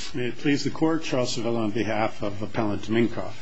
May it please the Court, Charles Sevilla on behalf of Appellant Minkoff.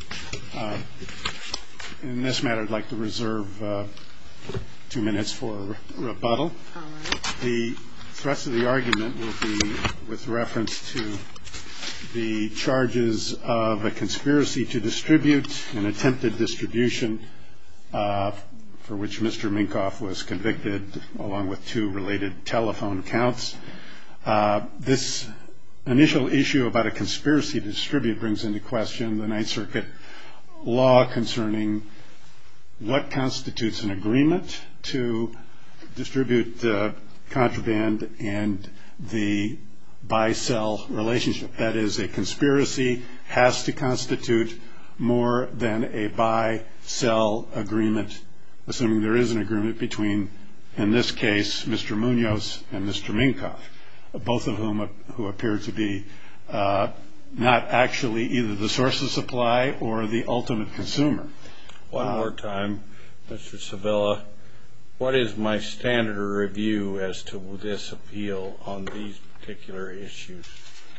In this matter, I'd like to reserve 2 minutes for rebuttal. All right. The thrust of the argument will be with reference to the charges of a conspiracy to distribute an attempted distribution for which Mr. Minkoff was convicted, along with 2 related telephone counts. This initial issue about a conspiracy to distribute brings into question the Ninth Circuit law concerning what constitutes an agreement to distribute contraband and the buy-sell relationship. That is, a conspiracy has to constitute more than a buy-sell agreement, assuming there is an agreement between, in this case, Mr. Munoz and Mr. Minkoff, both of whom who appear to be not actually either the source of supply or the ultimate consumer. One more time, Mr. Sevilla, what is my standard of review as to this appeal on these particular issues?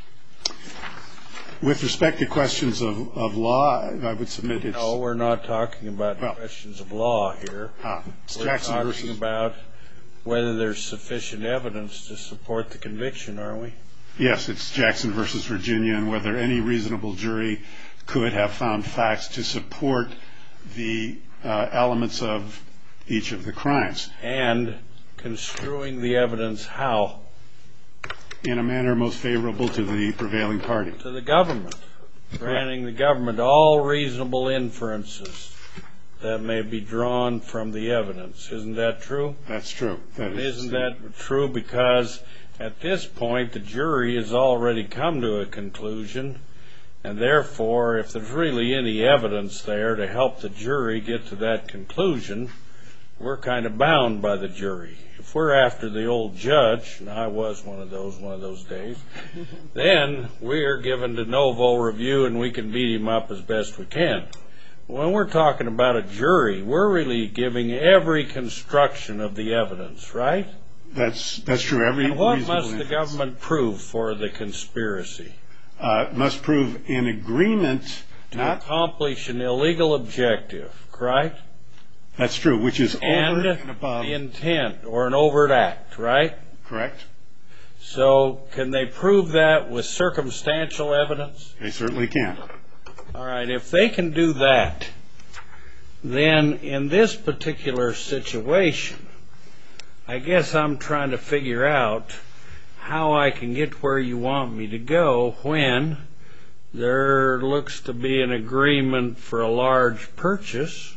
With respect to questions of law, I would submit it's... No, we're not talking about questions of law here. We're talking about whether there's sufficient evidence to support the conviction, aren't we? Yes, it's Jackson v. Virginia, and whether any reasonable jury could have found facts to support the elements of each of the crimes. And construing the evidence how? In a manner most favorable to the prevailing party. To the government. Granting the government all reasonable inferences that may be drawn from the evidence. Isn't that true? That's true. Isn't that true because at this point the jury has already come to a conclusion, and therefore if there's really any evidence there to help the jury get to that conclusion, we're kind of bound by the jury. If we're after the old judge, and I was one of those days, then we're given de novo review and we can beat him up as best we can. When we're talking about a jury, we're really giving every construction of the evidence, right? That's true. And what must the government prove for the conspiracy? It must prove an agreement to accomplish an illegal objective, correct? That's true, which is over and above. The intent or an overt act, right? Correct. So can they prove that with circumstantial evidence? They certainly can. All right, if they can do that, then in this particular situation, I guess I'm trying to figure out how I can get where you want me to go when there looks to be an agreement for a large purchase,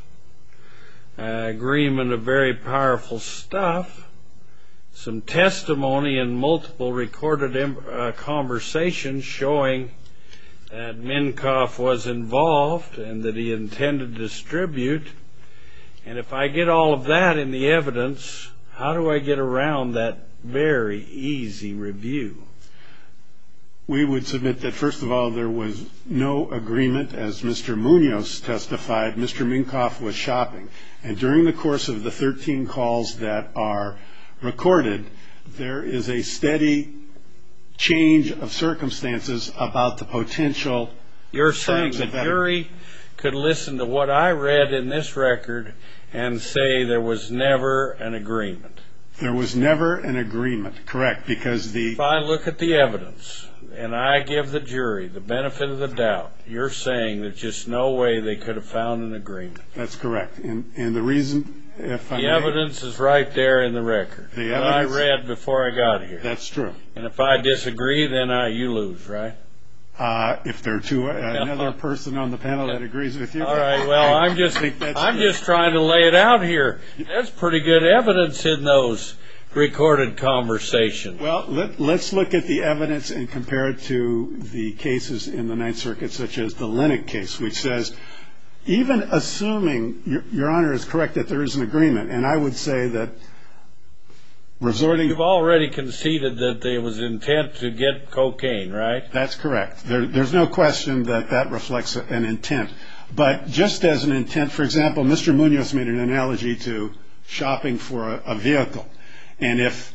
an agreement of very powerful stuff, some testimony and multiple recorded conversations showing that Minkoff was involved and that he intended to distribute. And if I get all of that in the evidence, how do I get around that very easy review? We would submit that, first of all, there was no agreement. As Mr. Munoz testified, Mr. Minkoff was shopping. And during the course of the 13 calls that are recorded, there is a steady change of circumstances about the potential. You're saying the jury could listen to what I read in this record and say there was never an agreement? There was never an agreement, correct, because the... If I look at the evidence and I give the jury the benefit of the doubt, you're saying there's just no way they could have found an agreement? That's correct. And the reason, if I may... The evidence is right there in the record. The that evidence... I read before I got here. That's true. And if I disagree, then you lose, right? If there are another person on the panel that agrees with you. All right, well, I'm just trying to lay it out here. There's pretty good evidence in those recorded conversations. Well, let's look at the evidence and compare it to the cases in the Ninth Circuit, such as the Lennox case, which says, even assuming, Your Honor is correct that there is an agreement, and I would say that resorting... You've already conceded that there was intent to get cocaine, right? That's correct. There's no question that that reflects an intent. But just as an intent, for example, Mr. Munoz made an analogy to shopping for a vehicle. And if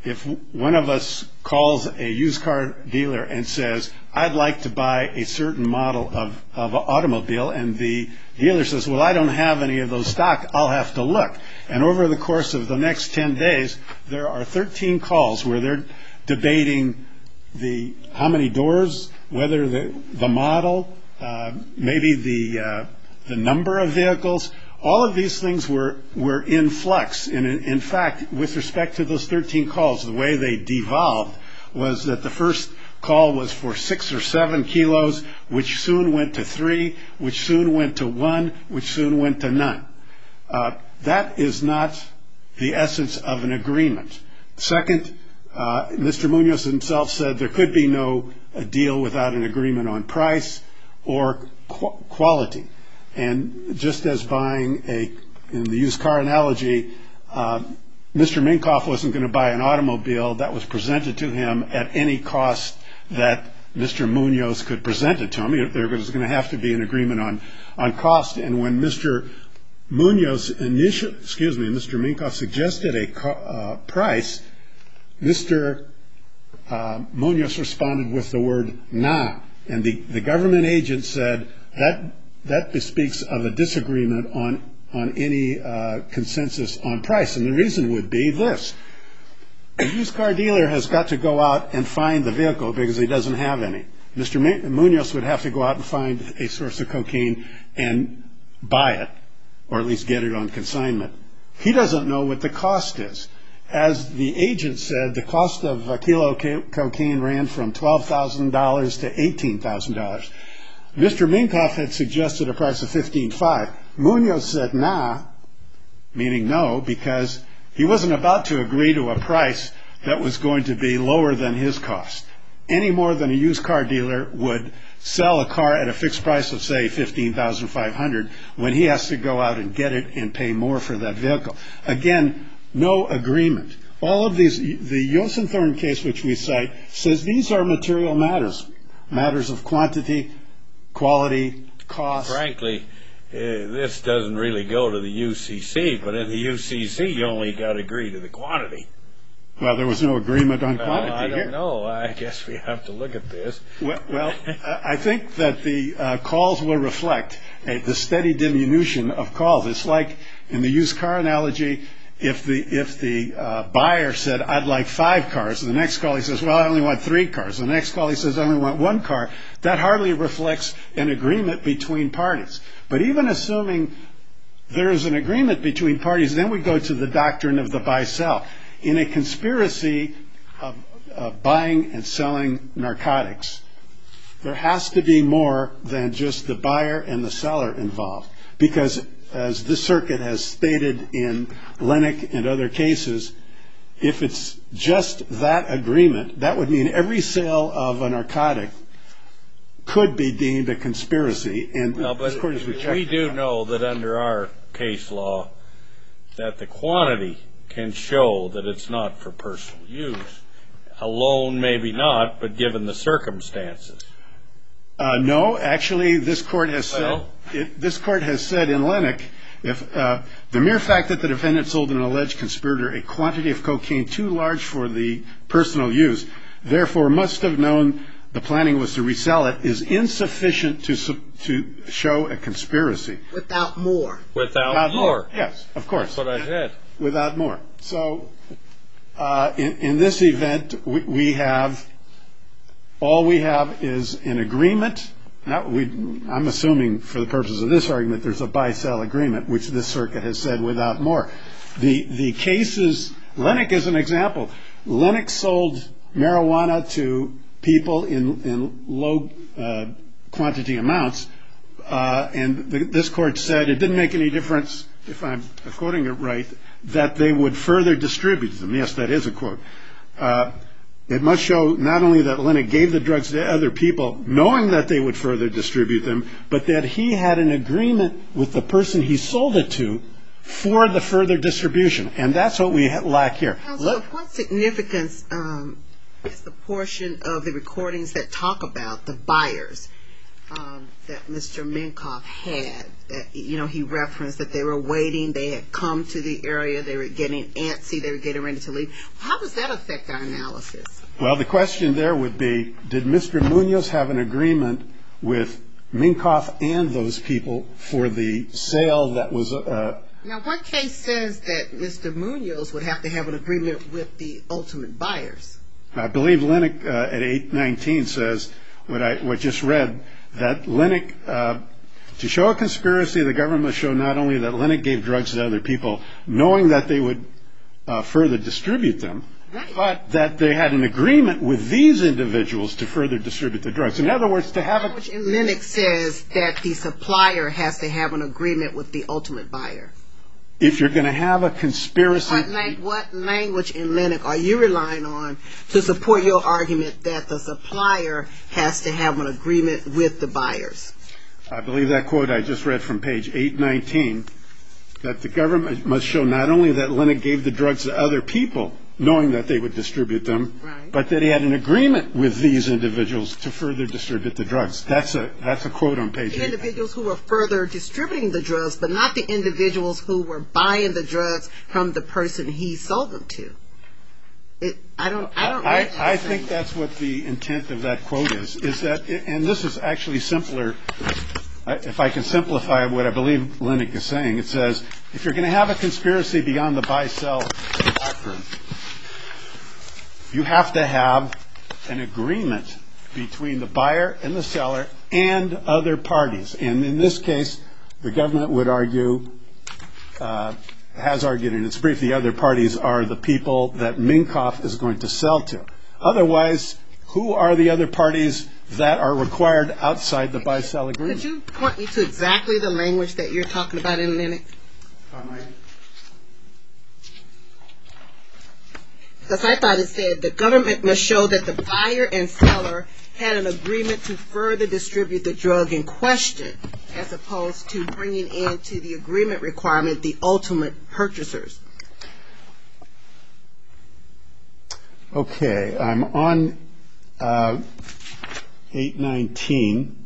if one of us calls a used car dealer and says, I'd like to buy a certain model of an automobile, and the dealer says, well, I don't have any of those stock, I'll have to look. And over the course of the next 10 days, there are 13 calls where they're debating how many doors, whether the model, maybe the number of vehicles. All of these things were in flux. And in fact, with respect to those 13 calls, the way they devolved was that the first call was for 6 or 7 kilos, which soon went to 3, which soon went to 1, which soon went to none. That is not the essence of an agreement. Second, Mr. Munoz himself said there could be no deal without an agreement on price or quality. And just as buying in the used car analogy, Mr. Minkoff wasn't going to buy an automobile that was presented to him at any cost that Mr. Munoz could present it to him. There was going to have to be an agreement on cost. And when Mr. Minkoff suggested a price, Mr. Munoz responded with the word "nah," and the government agent said that bespeaks of a disagreement on any consensus on price. And the reason would be this: a used car dealer has got to go out and find the vehicle because he doesn't have any. Mr. Munoz would have to go out and find a source of cocaine and buy it, or at least get it on consignment. He doesn't know what the cost is. As the agent said, the cost of a kilo of cocaine ran from $12,000 to $18,000. Mr. Minkoff had suggested a price of $15,500. Munoz said nah, meaning no, because he wasn't about to agree to a price that was going to be lower than his cost, any more than a used car dealer would sell a car at a fixed price of, say, $15,500 when he has to go out and get it and pay more for that vehicle. Again, no agreement. All of these, the Yosenthorn case which we cite, says these are material matters, matters of quantity, quality, cost. Frankly, this doesn't really go to the UCC, but in the UCC you only got to agree to the quantity. Well, there was no agreement on quantity I don't here. know. I guess we have to look at this. Well, I think that the calls will reflect the steady diminution of calls. It's like in the used car analogy, if the buyer said, I'd like 5 cars, and the next call he says, well, I only want 3 cars. The next call he says, I only want 1 car. That hardly reflects an agreement between parties. But even assuming there is an agreement between parties, then we go to the doctrine of the buy-sell. In a conspiracy of buying and selling narcotics, there has to be more than just the buyer and the seller involved. Because as this circuit has stated in Lennox and other cases, if it's just that agreement, that would mean every sale of a narcotic could be deemed a conspiracy. And we do know that under our case law that the quantity can show that it's not for personal use. Alone, maybe not, but given the circumstances. No, actually, this court has said in Lennox, if the mere fact that the defendant sold an alleged conspirator a quantity of cocaine too large for the personal use, therefore must have known the planning was to resell it, is insufficient to show a conspiracy. Without more. Without more. Yes, of course. That's what I said. Without more. So in this event, all we have is an agreement. I'm assuming for the purposes of this argument there's a buy-sell agreement, which this circuit has said without more. The cases, Lennox is an example. Lennox sold marijuana to people in low quantity amounts, and this court said it didn't make any difference, if I'm quoting it right, that they would further distribute them. Yes, that is a quote. It must show not only that Lennox gave the drugs to other people, knowing that they would further distribute them, but that he had an agreement with the person he sold it to for the further distribution. And that's what we lack here. So what significance is the portion of the recordings that talk about the buyers? that Mr. Minkoff had. He referenced that they were waiting, they had come to the area, they were getting antsy, they were getting ready to leave. How does that affect our analysis? Well, the question there would be, did Mr. Munoz have an agreement with Minkoff and those people for the sale that was... Now, what case says that Mr. Munoz would have to have an agreement with the ultimate buyers? I believe Lennox at 819 says, what I just read, that Lennox, to show a conspiracy, the government must show not only that Lennox gave drugs to other people, knowing that they would further distribute them, right, but that they had an agreement with these individuals to further distribute the drugs. In other words, to have a... Language in Lennox says that the supplier has to have an agreement with the ultimate buyer. If you're going to have a conspiracy... What language in Lennox are you relying on to support your argument that the supplier has to have an agreement with the buyers? I believe that quote I just read from page 819, that the government must show not only that Lennox gave the drugs to other people, knowing that they would distribute them, right, but that he had an agreement with these individuals to further distribute the drugs. That's a quote on page 8. The individuals who were further distributing the drugs, but not the individuals who were buying the drugs from the person he sold them to. I think that's what the intent of that quote is that, and this is actually simpler. If I can simplify what I believe Lennox is saying, it says, if you're going to have a conspiracy beyond the buy-sell doctrine, you have to have an agreement between the buyer and the seller and other parties. And in this case, the government would argue, has argued in its brief, the other parties are the people that Minkoff is going to sell to. Otherwise, who are the other parties that are required outside the buy-sell agreement? Could you point me to exactly the language that you're talking about in Lennox? Because I thought it said the government must show that the buyer and seller had an agreement to further distribute the drug in question, as opposed to bringing into the agreement requirement the ultimate purchasers. Okay, I'm on 819.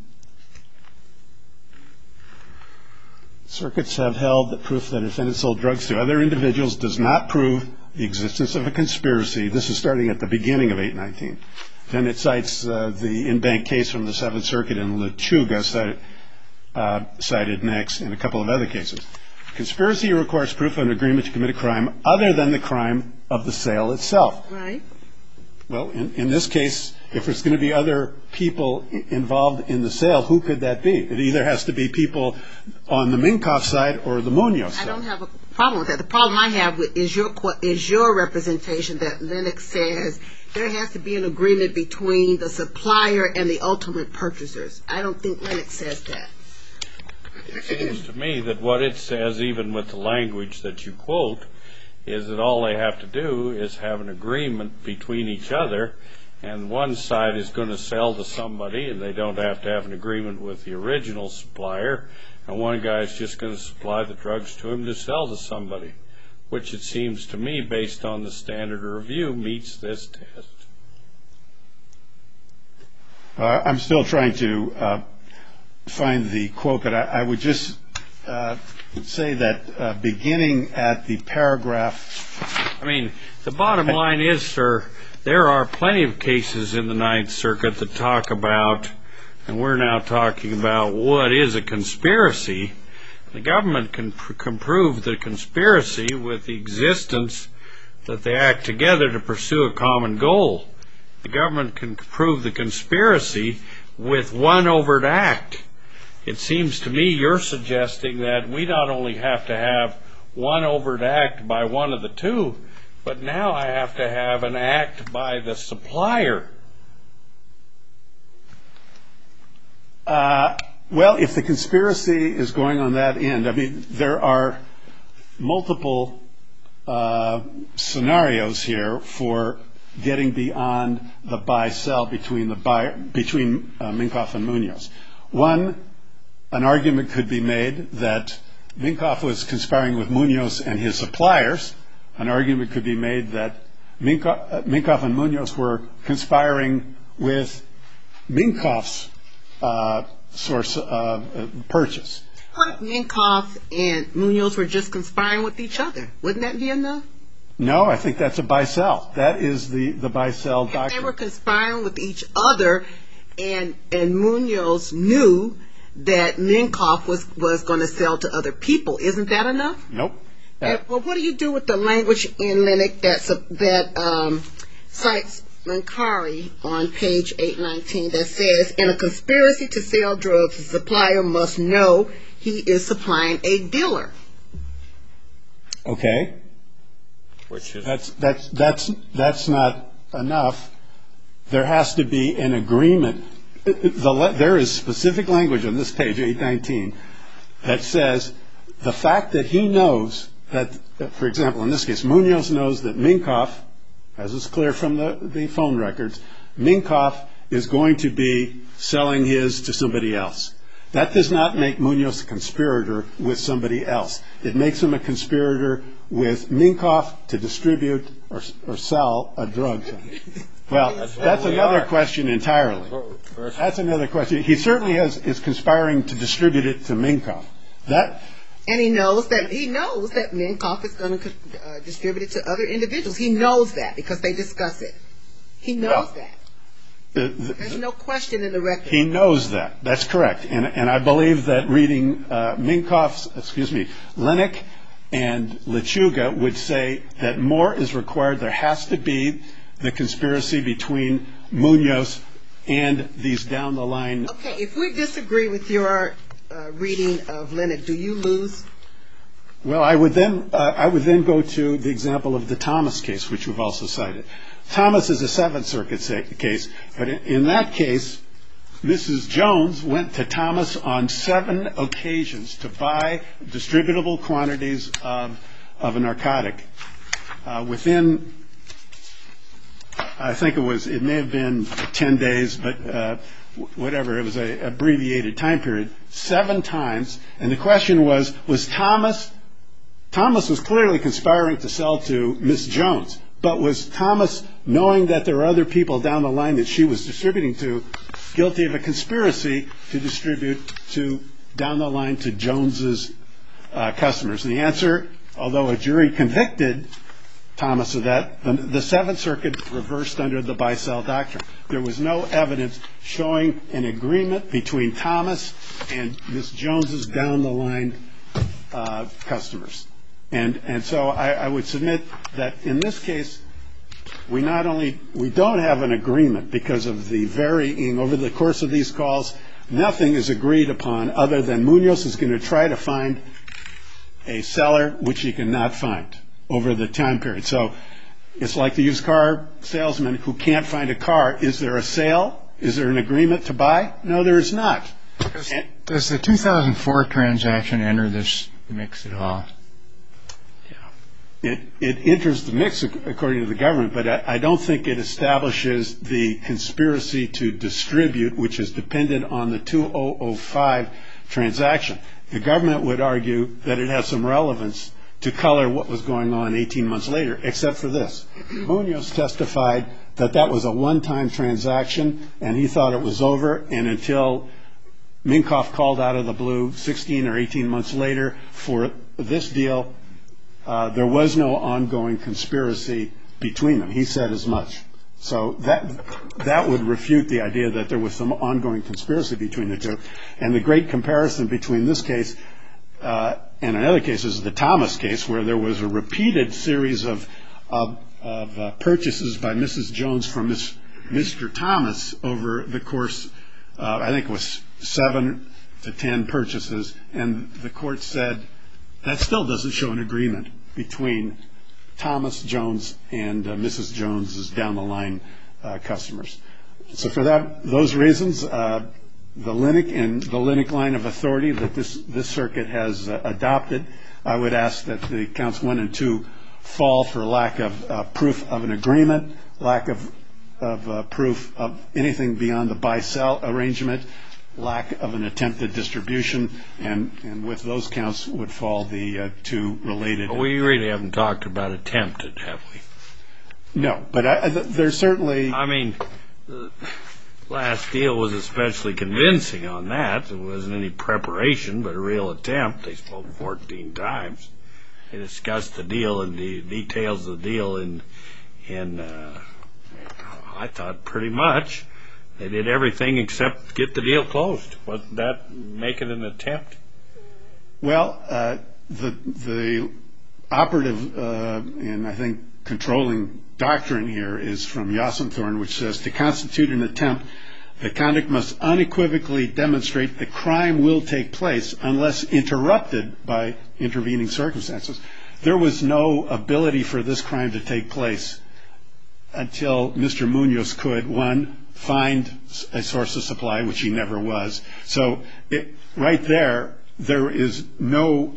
Circuits have held that proof that a defendant sold drugs to other individuals does not prove the existence of a conspiracy. This is starting at the beginning of 819. Then it cites the in-bank case from the Seventh Circuit in Lechuga, cited next, and a couple of other cases. Conspiracy requires proof of an agreement to commit a crime other than the crime of the sale itself. Right. Well, in this case, if there's going to be other people involved in the sale, who could that be? It either has to be people on the Minkoff side or the Munoz side. I don't have a problem with that. The problem I have is your representation that Lennox says there has to be an agreement between the supplier and the ultimate purchasers. I don't think Lennox says that. It seems to me that what it says, even with the language that you quote, is that all they have to do is have an agreement between each other, and one side is going to sell to somebody, and they don't have to have an agreement with the original supplier, and one guy is just going to supply the drugs to him to sell to somebody, which it seems to me, based on the standard of review, meets this test. I'm still trying to find the quote, but I would just say that beginning at the paragraph... I mean, the bottom line is, sir, there are plenty of cases in the Ninth Circuit that talk about, and we're now talking about what is a conspiracy. The government can prove the conspiracy with the existence that they act together to pursue a common goal. The government can prove the conspiracy with one overt act. It seems to me you're suggesting that we not only have to have one overt act by one of the two, but now I have to have an act by the supplier. Well, if the conspiracy is going on that end, I mean, there are multiple scenarios here for getting beyond the buy-sell between Minkoff and Munoz. One, an argument could be made that Minkoff was conspiring with Munoz and his suppliers. An argument could be made that Minkoff and Munoz were conspiring with Minkoff's source of purchase. What if Minkoff and Munoz were just conspiring with each other? Wouldn't that be enough? No, I think that's a buy-sell. That is the buy-sell doctrine. If they were conspiring with each other and Munoz knew that Minkoff was going to sell to other people, isn't that enough? Nope. Well, what do you do with the language in Lennox that cites Mancari on page 819 that says, in a conspiracy to sell drugs, the supplier must know he is supplying a dealer? Okay. Which is That's not enough. There has to be an agreement. There is specific language on this page, 819, that says the fact that he knows that, for example, in this case, Munoz knows that Minkoff, as is clear from the phone records, Minkoff is going to be selling his to somebody else. That does not make Munoz a conspirator with somebody else. It makes him a conspirator with Minkoff to distribute or sell a drug to him. Well, that's another question entirely. That's another question. He certainly is conspiring to distribute it to Minkoff. And he knows that Minkoff is going to distribute it to other individuals. He knows that because they discuss it. He knows that. There's no question in the record. He knows that. That's correct. And I believe that reading Lennox and Lechuga would say that more is required. There has to be the conspiracy between Munoz and these down the line. Okay, if we disagree with your reading of Lennox, do you lose? Well, I would then go to the example of the Thomas case, which we've also cited. Thomas is a Seventh Circuit case, but in that case, Mrs. Jones went to Thomas on 7 occasions to buy distributable quantities of a narcotic. Within, I think it may have been 10 days, but whatever, it was an abbreviated time period, 7 times. And the question was Thomas was clearly conspiring to sell to Miss Jones, but was Thomas, knowing that there were other people down the line that she was distributing to, guilty of a conspiracy to distribute to down the line to Jones's customers? And the answer, although a jury convicted Thomas of that, the Seventh Circuit reversed under the buy-sell doctrine. There was no evidence showing an agreement between Thomas and Miss Jones's down the line customers. And so I would submit that in this case, we don't have an agreement because of the varying over the course of these calls. Nothing is agreed upon other than Munoz is going to try to find a seller which he cannot find over the time period. So it's like the used car salesman who can't find a car. Is there a sale? Is there an agreement to buy? No, there is not. Does the 2004 transaction enter this mix at all? It enters the mix according to the government, but I don't think it establishes the conspiracy to distribute, which is dependent on the 2005 transaction. The government would argue that it has some relevance to color what was going on 18 months later, except for this. Munoz testified that that was a one-time transaction, and he thought it was over, and until Minkoff called out of the blue 16 or 18 months later for this deal, there was no ongoing conspiracy between them. He said as much. So that would refute the idea that there was some ongoing conspiracy between the two. And the great comparison between this case and in other cases, the Thomas case, where there was a repeated series of purchases by Mrs. Jones from Mr. Thomas over the course, I think it was 7 to 10 purchases, and the court said that still doesn't show an agreement between Thomas Jones and Mrs. Jones's down the line customers. So for those reasons, the Lennox and the Lennox line of authority that this circuit has adopted, I would ask that the counts 1 and 2 fall for lack of proof of an agreement, lack of proof of anything beyond the buy-sell arrangement, lack of an attempted distribution, and with those counts would fall the 2 related. We really haven't talked about attempted, have we? No, but there's certainly... I mean, last deal was especially convincing on that. There wasn't any preparation, but a real attempt. They spoke 14 times. They discussed the deal and the details of the deal in I thought pretty much they did everything except get the deal closed. Wasn't that make it an attempt? Well, the operative and I think controlling doctrine here is from Yassenthorn, which says to constitute an attempt, the conduct must unequivocally demonstrate the crime will take place unless interrupted by intervening circumstances. There was no ability for this crime to take place until Mr. Munoz could, one, find a source of supply, which he never was. So right there is no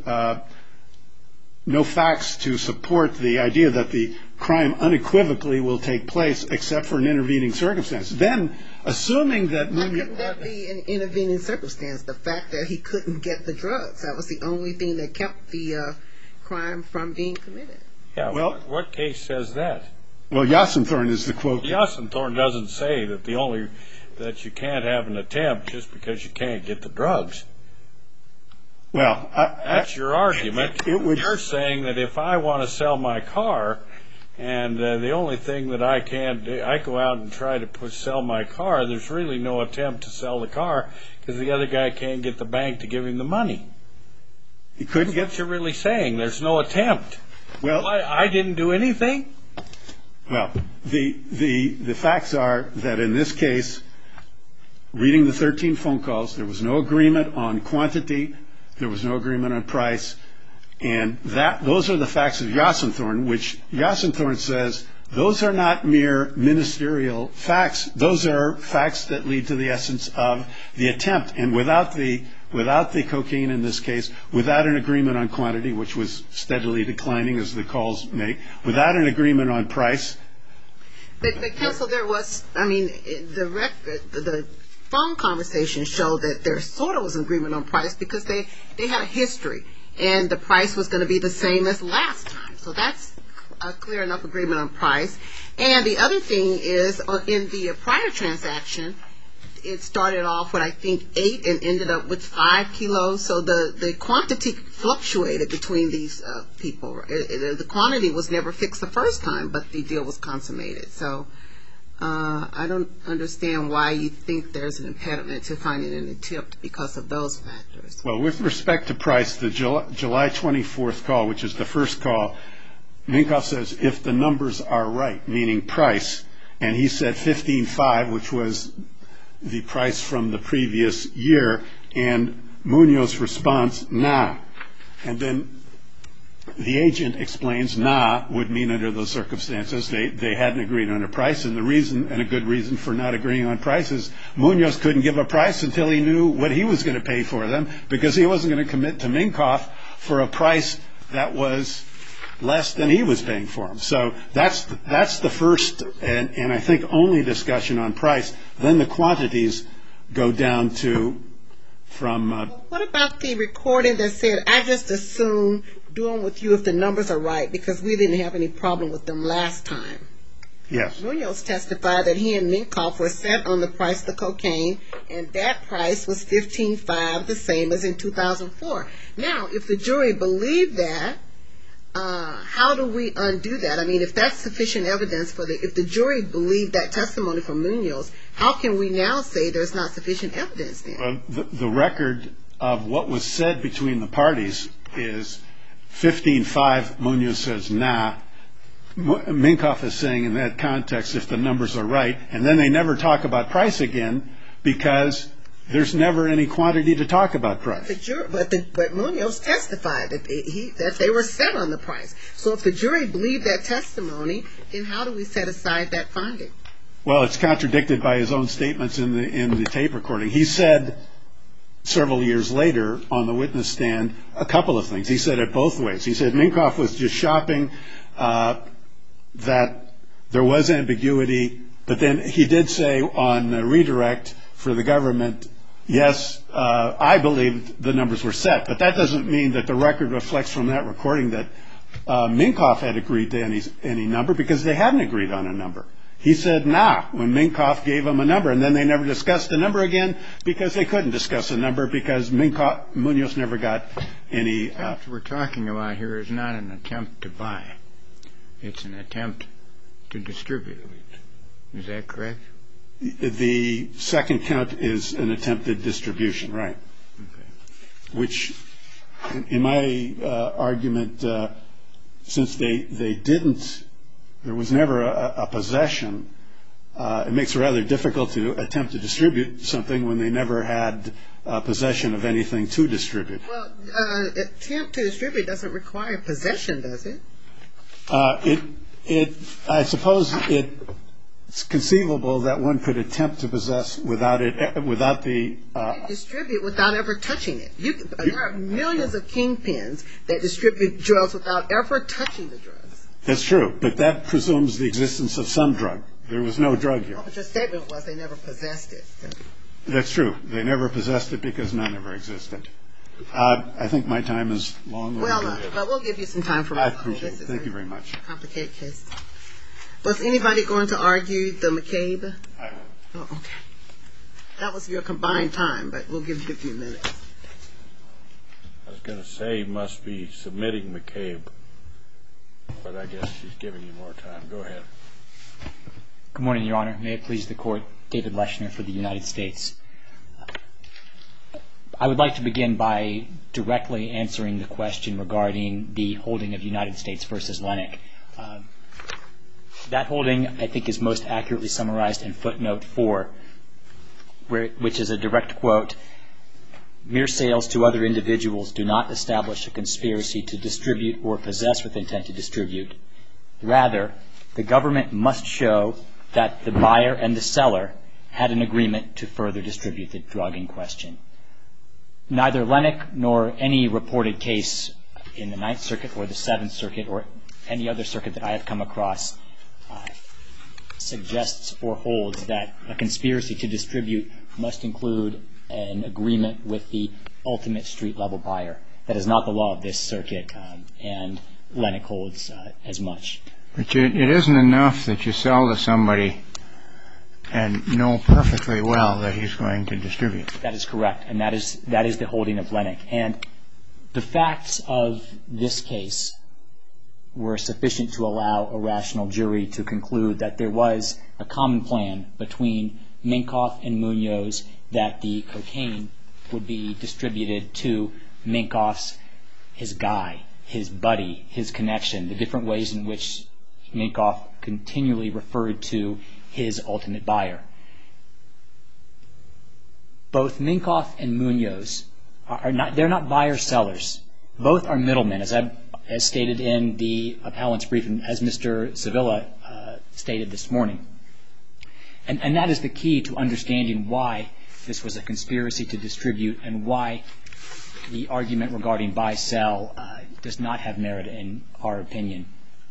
facts to support the idea that the crime unequivocally will take place except for an intervening circumstance. Then, assuming that How could that be an intervening circumstance? The fact that he couldn't get the drugs, that was the only thing that kept the crime from being committed. Yeah. Well, what case says that? Well, Yassenthorn is the quote. Yassenthorn doesn't say that that you can't have an attempt just because you can't get the drugs. Well, that's your argument. You're saying that if I want to sell my car, and the only thing that I can do, I go out and try to sell my car, there's really no attempt to sell the car because the other guy can't get the bank to give him the money. He couldn't get. What you're really saying? There's no attempt. Well, I didn't do anything. Well, the facts are that in this case, reading the 13 phone calls, there was no agreement on quantity, there was no agreement on price, and those are the facts of Yassenthorn, which Yassenthorn says those are not mere ministerial facts. Those are facts that lead to the essence of the attempt. And without the cocaine in this case, without an agreement on quantity, which was steadily declining as the calls make, without an agreement on price. But counsel, there was, the phone conversation showed that there sort of was an agreement on price because they had a history, and the price was going to be the same as last time. So that's a clear enough agreement on price. And the other thing is, in the prior transaction, it started off with, I think, 8 and ended up with 5 kilos. So the quantity fluctuated between these people. The quantity was never fixed the first time, but the deal was consummated. So I don't understand why you think there's an impediment to finding an attempt because of those factors. Well, with respect to price, the July 24th call, which is the first call, Minkoff says, if the numbers are right, meaning price, and he said 15.5, which was the price from the previous year, and Munoz's response, nah. And then the agent explains, nah would mean under those circumstances they hadn't agreed on a price, and the reason, and a good reason for not agreeing on price, is Munoz couldn't give a price until he knew what he was going to pay for them, because he wasn't going to commit to Minkoff for a price that was less than he was paying for them. So that's the first and I think only discussion on price. Then the quantities go down to from. What about the recording that said, I just assume doing with you if the numbers are right because we didn't have any problem with them last time? Yes. Munoz testified that he and Minkoff were set on the price of the cocaine, and that price was 15.5, the same as in 2004. Now, if the jury believed that, how do we undo that? I mean, if that's sufficient evidence if the jury believed that testimony from Munoz, how can we now say there's not sufficient evidence then? Well, the record of what was said between the parties is 15.5. Munoz says nah. Minkoff is saying in that context, if the numbers are right, and then they never talk about price again because there's never any quantity to talk about price. But Munoz testified that they were set on the price. So if the jury believed that testimony, then how do we set aside that finding? Well, it's contradicted by his own statements in the tape recording. He said several years later on the witness stand a couple of things. He said it both ways. He said Minkoff was just shopping, that there was ambiguity, but then he did say on redirect for the government, yes, I believed the numbers were set, but that doesn't mean that the record reflects from that recording that Minkoff had agreed to any number, because they hadn't agreed on a number. He said, nah, when Minkoff gave him a number, and then they never discussed the number again because they couldn't discuss the number because Munoz never got any. The attempt we're talking about here is not an attempt to buy. It's an attempt to distribute. Is that correct? The second count is an attempted distribution, right? Okay. Which, in my argument, since they didn't, there was never a possession, it makes it rather difficult to attempt to distribute something when they never had possession of anything to distribute. Well, attempt to distribute doesn't require possession, does it? I suppose it's conceivable that one could attempt to possess without the distribute without ever touching it. There are millions of kingpins that distribute drugs without ever touching the drugs. That's true, but that presumes the existence of some drug. There was no drug here. Well, but your statement was they never possessed it. That's true. They never possessed it because none ever existed. I think my time is long. Well, but we'll give you some time for I appreciate it. Thank you very much. Complicated case. Was anybody going to argue the McCabe? I will. Oh, okay. That was your combined time, but we'll give you a few minutes. I was going to say you must be submitting McCabe, but I guess she's giving you more time. Go ahead. Good morning, Your Honor. May it please the Court, David Leshner for the United States. I would like to begin by directly answering the question regarding the holding of United States v. Lennox. That holding, I think, is most accurately summarized in footnote 4, which is a direct quote, "Mere sales to other individuals do not establish a conspiracy to distribute or possess with intent to distribute. Rather, the government must show that the buyer and the seller had an agreement to further distribute the drug in question." Neither Lennox nor any reported case in the Ninth Circuit or the Seventh Circuit or any other circuit that I have come across suggests or holds that a conspiracy to distribute must include an agreement with the ultimate street-level buyer. That is not the law of this circuit, and Lennox holds as much. But it isn't enough that you sell to somebody and know perfectly well that he's going to distribute. That is correct, and that is the holding of Lennox. And the facts of this case were sufficient to allow a rational jury to conclude that there was a common plan between Minkoff and Munoz that the cocaine would be distributed to Minkoff's, his guy, his buddy, his connection, the different ways in which Minkoff continually referred to his ultimate buyer. Both Minkoff and Munoz they're not buyer-sellers. Both are middlemen, as stated in the appellant's briefing, as Mr. Sevilla stated this morning. And that is the key to understanding why this was a conspiracy to distribute and why the argument regarding buy-sell does not have merit in our opinion.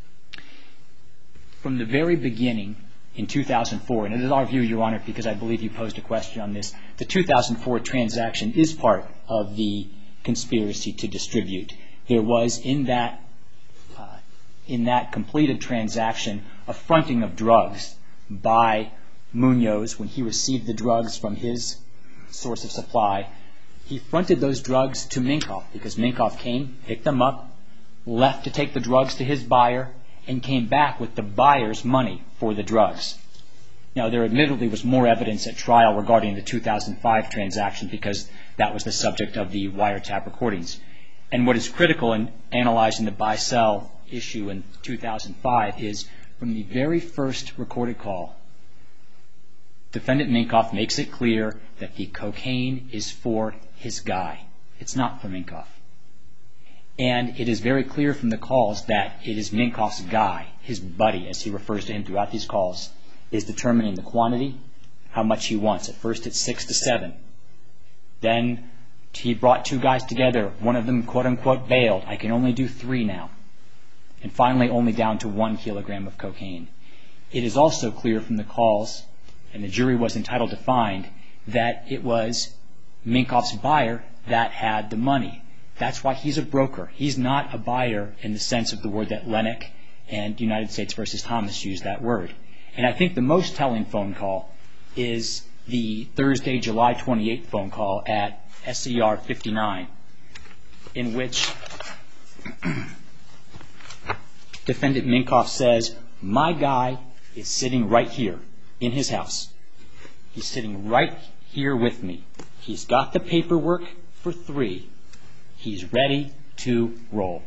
From the very beginning in 2004, and it is our view, Your Honor, because I believe you posed a question on this, the 2004 transaction is part of the conspiracy to distribute. There was in that completed transaction a fronting of drugs by Munoz when he received the drugs from his source of supply. He fronted those drugs to Minkoff because Minkoff came, picked them up, left to take the drugs to his buyer, and came back with the buyer's money for the drugs. Now, there admittedly was more evidence at trial regarding the 2005 transaction because that was the subject of the wiretap recordings. And what is critical in analyzing the buy-sell issue in 2005 is from the very first recorded call, Defendant Minkoff makes it clear that the cocaine is for his guy. It's not for Minkoff. And it is very clear from the calls that it is Minkoff's guy, his buddy, as he refers to him throughout these calls, is determining the quantity, how much he wants. At first it's 6 to 7. Then he brought two guys together. One of them, quote-unquote, bailed. I can only do 3 now. And finally only down to 1 kilogram of cocaine. It is also clear from the calls, and the jury was entitled to find, that it was Minkoff's buyer that had the money. That's why he's a broker. He's not a buyer in the sense of the word that Lennox and United States v. Thomas used that word. And I think the most telling phone call is the Thursday, July 28th phone call at SCR 59, in which Defendant Minkoff says, my guy is sitting right here in his house. He's sitting right here with me. He's got the paperwork for 3. He's ready to roll.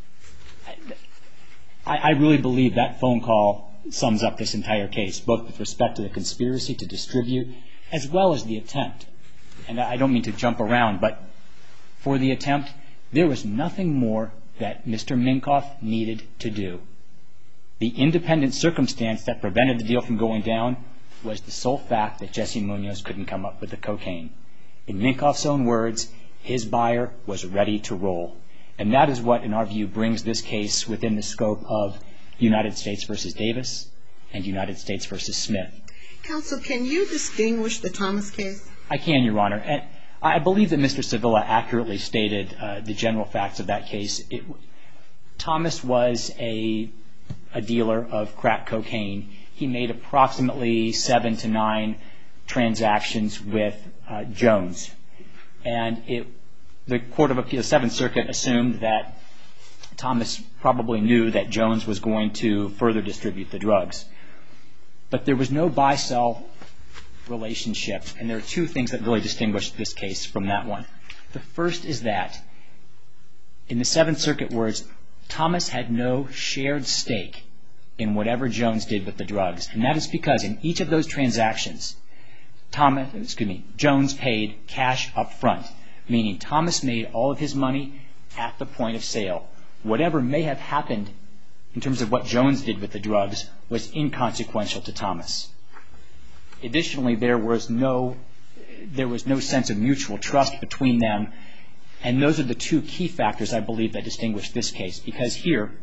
I really believe that phone call sums up this entire case, both with respect to the conspiracy to distribute as well as the attempt. And I don't mean to jump around, but for the attempt, there was nothing more that Mr. Minkoff needed to do. The independent circumstance that prevented the deal from going down was the sole fact that Jesse Munoz couldn't come up with the cocaine. In Minkoff's own words, his buyer was ready to roll. And that is what, in our view, brings this case within the scope of United States v. Davis and United States v. Smith. Counsel, can you distinguish the Thomas case? I can, Your Honor. And I believe that Mr. Sevilla accurately stated the general facts of that case. Thomas was a dealer of crack cocaine. He made approximately 7 to 9 transactions with Jones. And the Court of Appeals, 7th Circuit, assumed that Thomas probably knew that Jones was going to further distribute the drugs. But there was no buy-sell relationship, and there are 2 things that really distinguish this case from that one. The first is that, in the 7th Circuit words, Thomas had no shared stake in whatever Jones did with the drugs. And that is because in each of those transactions, Jones paid cash up front, meaning Thomas made all of his money at the point of sale. Whatever may have happened in terms of what Jones did with the drugs was inconsequential to Thomas. Additionally, there was no sense of mutual trust between them, and those are the 2 key factors, I believe, that distinguish this case. Because here,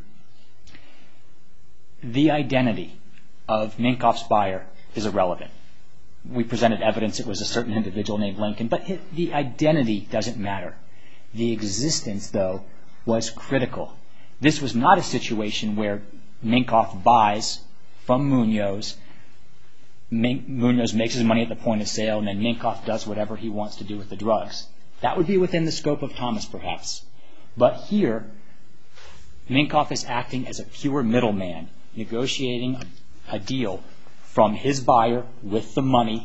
the identity of Minkoff's buyer is irrelevant. We presented evidence it was a certain individual named Lincoln, but the identity doesn't matter. The existence, though, was critical. This was not a situation where Minkoff buys from Munoz, Munoz makes his money at the point of sale, and then Minkoff does whatever he wants to do with the drugs. That would be within the scope of Thomas, perhaps. But here, Minkoff is acting as a pure middleman, negotiating a deal from his buyer with the money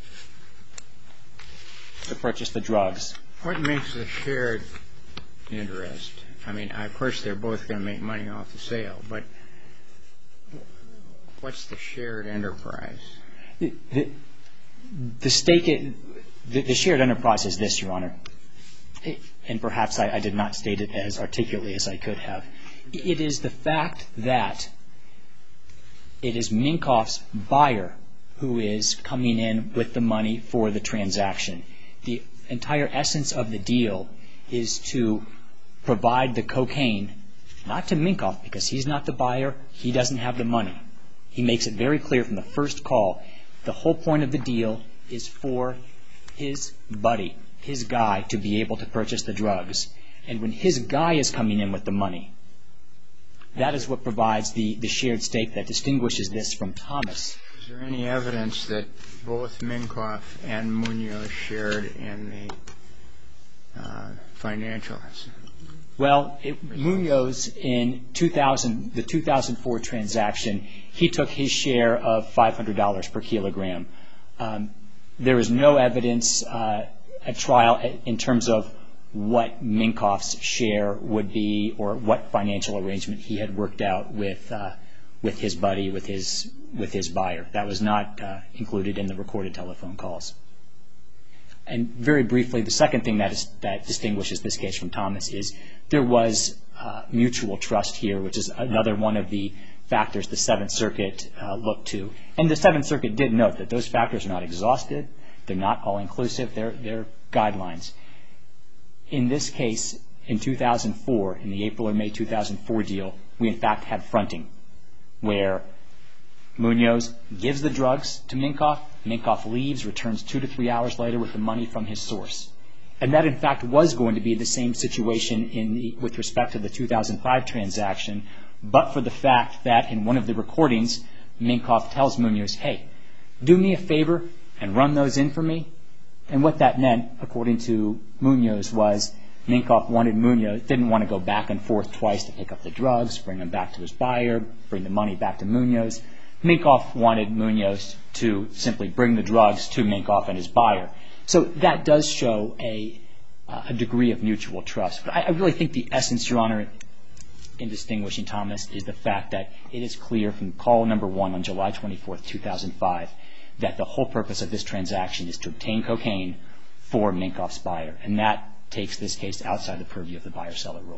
to purchase the drugs. What makes the shared interest? I mean, of course, they're both going to make money off the sale, but what's the shared enterprise? The shared enterprise is this, Your Honor, and perhaps I did not state it as articulately as I could have. It is the fact that it is Minkoff's buyer who is coming in with the money for the transaction. The entire essence of the deal is to provide the cocaine, not to Minkoff, because he's not the buyer, he doesn't have the money. He makes it very clear from the first call, the whole point of the deal is for his buddy, his guy, to be able to purchase the drugs. And when his guy is coming in with the money, that is what provides the shared stake that distinguishes this from Thomas. Is there any evidence that both Minkoff and Munoz shared in the financials? Well, Munoz, in the 2004 transaction, he took his share of $500 per kilogram. There is no evidence at trial in terms of what Minkoff's share would be or what financial arrangement he had worked out with his buddy, with his buyer. That was not included in the recorded telephone calls. And very briefly, the second thing that distinguishes this case from Thomas is there was mutual trust here, which is another one of the factors the Seventh Circuit looked to. And the Seventh Circuit did note that those factors are not exhausted, they're not all-inclusive, they're guidelines. In this case, in 2004, in the April or May 2004 deal, we in fact had fronting, where Munoz gives the drugs to Minkoff, Minkoff leaves, returns 2 to 3 hours later with the money from his source. And that in fact was going to be the same situation with respect to the 2005 transaction, but for the fact that in one of the recordings, Minkoff tells Munoz, hey, do me a favor and run those in for me. And what that meant, according to Munoz, was Minkoff didn't want to go back and forth twice to pick up the drugs, bring them back to his buyer, bring the money back to Munoz. Minkoff wanted Munoz to simply bring the drugs to Minkoff and his buyer. So that does show a degree of mutual trust. But I really think the essence, Your Honor, in distinguishing Thomas is the fact that it is clear from call number 1 on July 24th, 2005, that the whole purpose of this transaction is to obtain cocaine for Minkoff's buyer. And that takes this case outside the purview of the buyer-seller rule.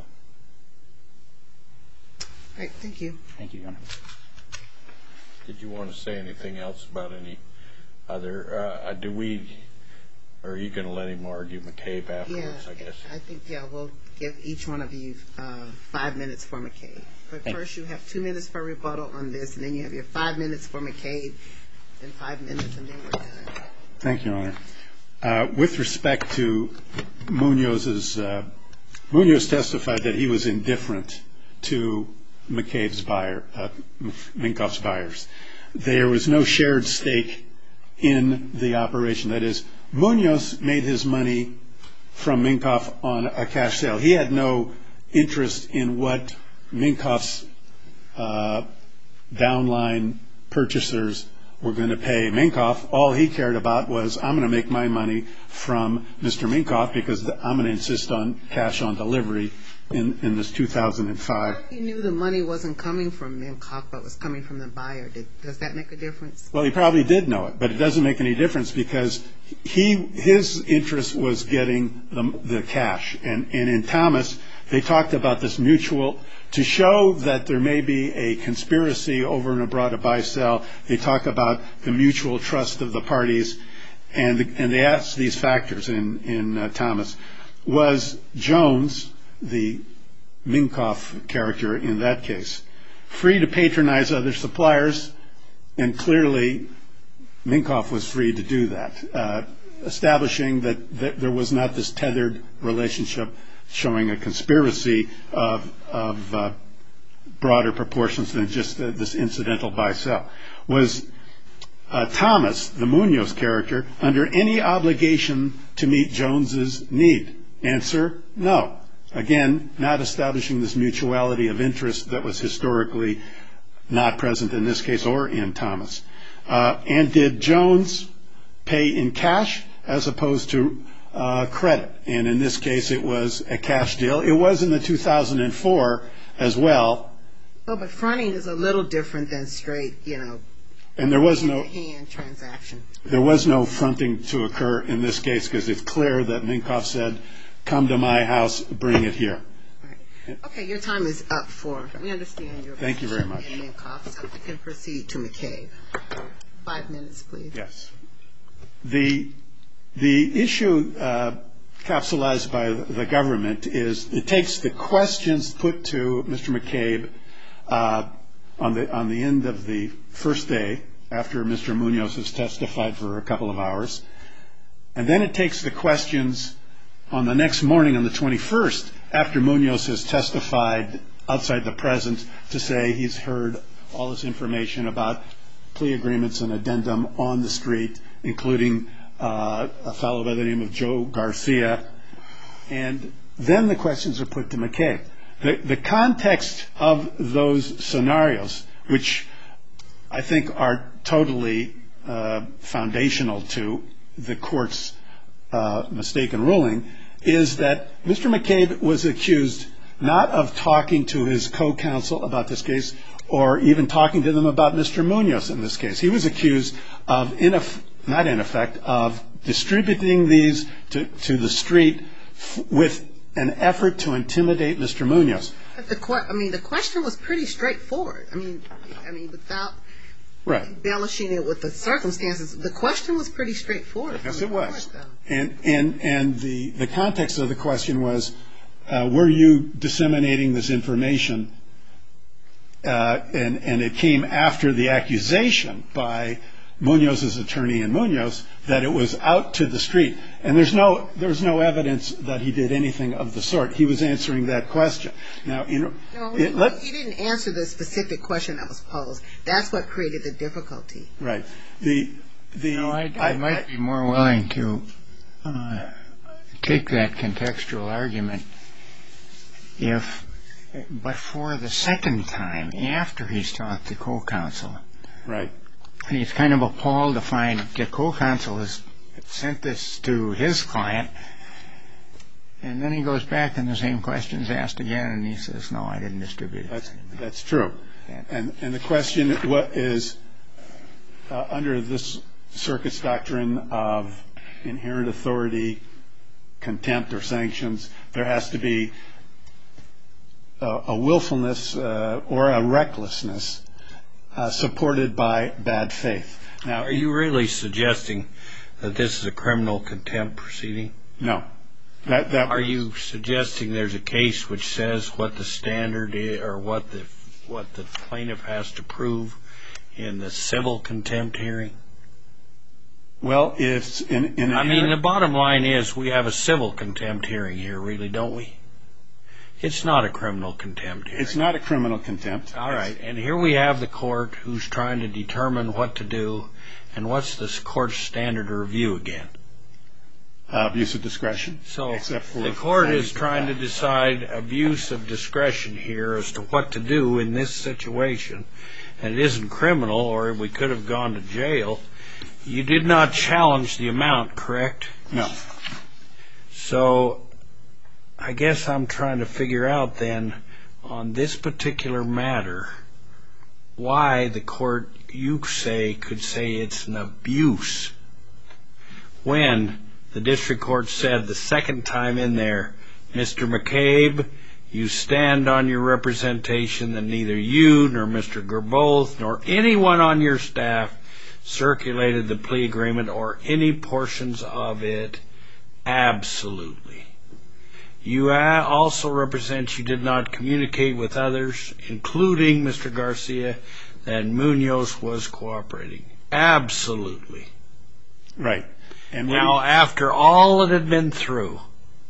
All right, thank you. Thank you, Your Honor. Did you want to say anything else about any other, or are you going to let him argue McCabe afterwards, I guess? I think, we'll give each one of you 5 minutes for McCabe. But first you have 2 minutes for rebuttal on this, and then you have your 5 minutes for McCabe, then 5 minutes, and then we're done. Thank you, Your Honor. With respect to Munoz testified that he was indifferent to Minkoff's buyers. There was no shared stake in the operation. That is, Munoz made his money from Minkoff on a cash sale. He had no interest in what Minkoff's downline purchasers were going to pay Minkoff. All he cared about was, I'm going to make my money from Mr. Minkoff because I'm going to insist on cash on delivery in this 2005. He knew the money wasn't coming from Minkoff, but was coming from the buyer. Does that make a difference? Well, he probably did know it, but it doesn't make any difference because his interest was getting the cash. And in Thomas, they talked about this mutual, to show that there may be a conspiracy over and abroad to buy-sell. They talk about the mutual trust of the parties, and they asked these factors in Thomas. Was Jones, the Minkoff character in that case, free to patronize other suppliers? And clearly, Minkoff was free to do that, establishing that there was not this tethered relationship showing a conspiracy of broader proportions than just this incidental buy-sell. Was Thomas, the Munoz character, under any obligation to meet Jones's need? Answer, no. Again, not establishing this mutuality of interest that was historically not present in this case or in Thomas. And did Jones pay in cash as opposed to credit? And in this case, it was a cash deal. It was in the 2004 as well. Oh, but fronting is a little different than straight, and there was no hand transaction. There was no fronting to occur in this case because it's clear that Minkoff said, "Come to my house, bring it here." Right. Okay, your time is up. We understand your. Thank you very much. Minkoff, so we can proceed to McCabe. 5 minutes, please. Yes. The issue capsulized by the government is it takes the questions put to Mr. McCabe on the end of the first day after Mr. Munoz has testified for a couple of hours, and then it takes the questions on the next morning on the 21st after Munoz has testified outside the presence to say he's heard all this information about plea agreements and addendum on the street, including a fellow by the name of Joe Garcia, and then the questions are put to McCabe. The context of those scenarios, which I think are totally foundational to the court's mistaken ruling, is that Mr. McCabe was accused not of talking to his co-counsel about this case or even talking to them about Mr. Munoz in this case. He was accused of, of distributing these to the street with an effort to intimidate Mr. Munoz. But the question was pretty straightforward. I mean, without embellishing it with the circumstances, the question was pretty straightforward. Yes, it was. And the context of the question was, were you disseminating this information? And it came after the accusation by Munoz's attorney and Munoz that it was out to the street. And there's no evidence that he did anything of the sort. He was answering that question. Now, he didn't answer the specific question that was posed. That's what created the difficulty. Right. I might be more willing to take that contextual argument but for the second time after he's talked to co-counsel. Right. And he's kind of appalled to find the co-counsel has sent this to his client, and then he goes back and the same question's asked again, and he says, no, I didn't distribute it. That's true. And the question is, under this circuit's doctrine of inherent authority, contempt, or sanctions, there has to be a willfulness or a recklessness supported by bad faith. Now, are you really suggesting that this is a criminal contempt proceeding? No. Are you suggesting there's a case which says what the standard is, or what the plaintiff has to prove in the civil contempt hearing? Well, it's the bottom line is we have a civil contempt hearing here, really, don't we? It's not a criminal contempt hearing. It's not a criminal contempt. All right. And here we have the court who's trying to determine what to do. And what's this court's standard of review again? Abuse of discretion. So the court is trying to decide abuse of discretion here as to what to do in this situation. And it isn't criminal, or we could have gone to jail. You did not challenge the amount, correct? No. So I guess I'm trying to figure out then, on this particular matter, why the court, you say, could say it's an abuse when the district court said the second time in there, Mr. McCabe, you stand on your representation that neither you nor Mr. Gerboth nor anyone on your staff circulated the plea agreement or any portions of it. Absolutely. You also represent you did not communicate with others, including Mr. Garcia, that Munoz was cooperating. Absolutely. Right. And now, after all it had been through,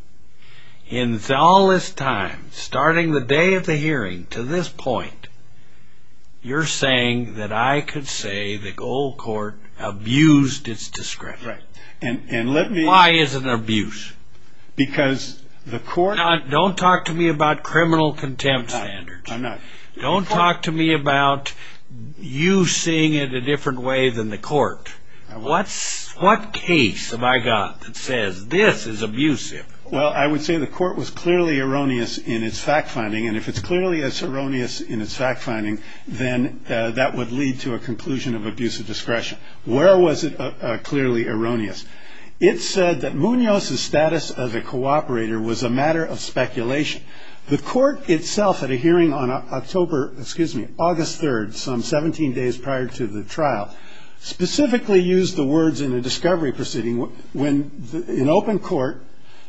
in all this time, starting the day of the hearing to this point, you're saying that I could say the old court abused its discretion. Right. And let me... Why is it an abuse? Because the court... Don't talk to me about criminal contempt standards. I'm not. Don't talk to me about you seeing it a different way than the court. What case have I got that says this is abusive? Well, I would say the court was clearly erroneous in its fact-finding, and if it's clearly as erroneous in its fact-finding, then that would lead to a conclusion of abuse of discretion. Where was it clearly erroneous? It said that Munoz's status as a cooperator was a matter of speculation. The court itself, at a hearing on August 3rd, some 17 days prior to the trial, specifically used the words in a discovery proceeding when, in open court,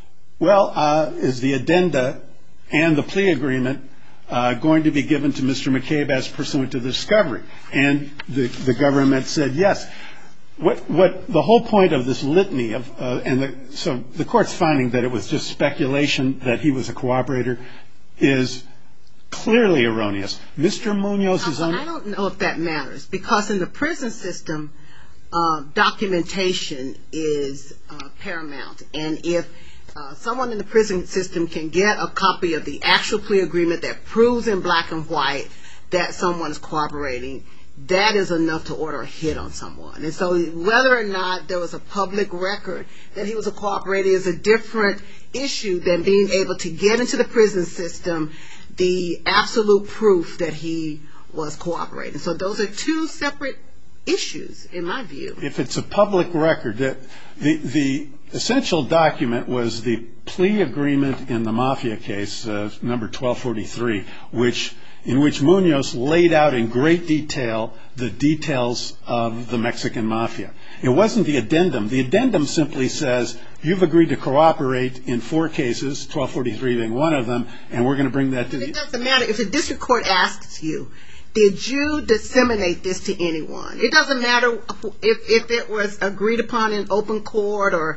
is the addenda and the plea agreement going to be given to Mr. McCabe as pursuant to the discovery? And the government said yes. What the whole point of this litany of so the court's finding that it was just speculation that he was a cooperator is clearly erroneous. Mr. Munoz's own... I don't know if that matters, because in the prison system, documentation is paramount. And if someone in the prison system can get a copy of the actual plea agreement that proves in black and white that someone is cooperating, that is enough to order a hit on someone. And so whether or not there was a public record that he was a cooperator is a different issue than being able to get into the prison system the absolute proof that he was cooperating. So those are two separate issues, in my view. If it's a public record, the essential document was the plea agreement in the Mafia case, number 1243, in which Munoz laid out in great detail the details of the Mexican Mafia. It wasn't the addendum. The addendum simply says, you've agreed to cooperate in 4 cases, 1243 being one of them, and we're going to bring that to the... It doesn't matter. If the district court asks you, did you disseminate this to anyone? It doesn't matter if it was agreed upon in open court or